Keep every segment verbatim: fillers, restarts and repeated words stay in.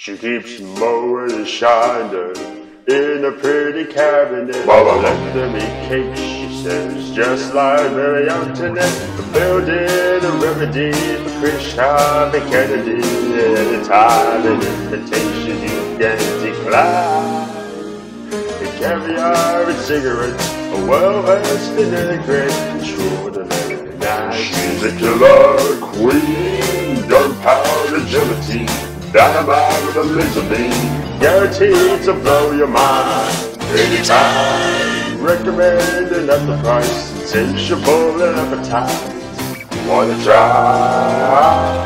She keeps mowing and shining in a pretty cabinet. Mama let them eat cake, she says, just like Mary Antoinette. Building a remedy for Chris Harvey Kennedy. Anytime an invitation you can decline. And caviar and cigarettes, a well-versed vinaigrette, extraordinary night. She's a killer queen, gunpowder agility, dynamite with a laser beam, guaranteed to blow your mind. Anytime, recommended at the price, insatiable and appetite. Wanna try?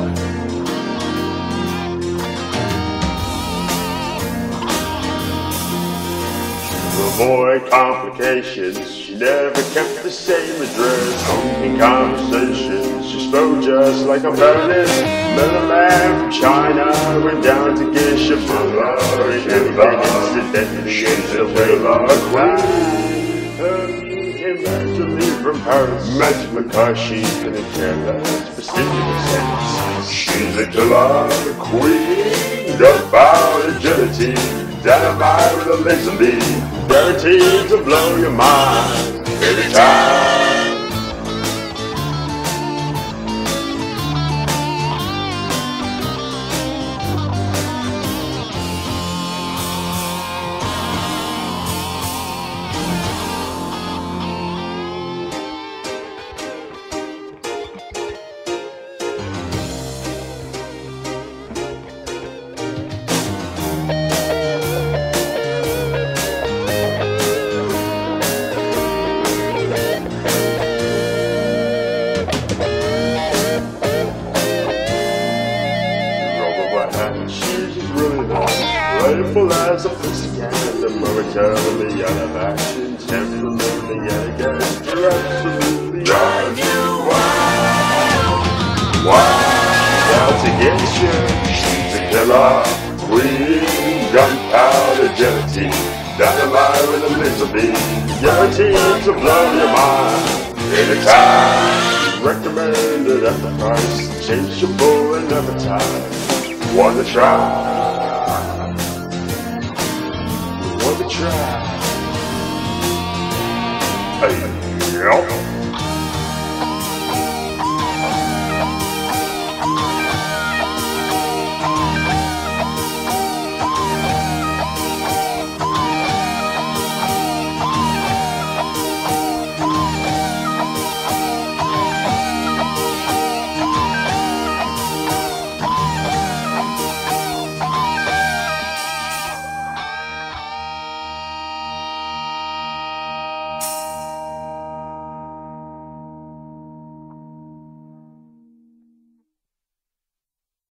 To avoid complications, she never kept the same address. In conversations, she spoke just like a violinist. Met a man from China, went down to get Shabula. Incidentally, she's a killer queen. Her music came naturally from Paris. Magic because she couldn't care less for stimulus. She's a killer queen, gunpowder agility, dynamite with a laser beam, guaranteed to blow your mind every time. She's really nice, playful as a pussycat, momentarily out of action, temperamentally elegant, you're absolutely drives you wild, wild. Out to get you, she's a killer queen, gunpowder agility, dynamite with a laser beam, guaranteed to blow your mind anytime. Recommended at the price, insatiable and appetite. Wanna try? Wanna try? Hey, yo.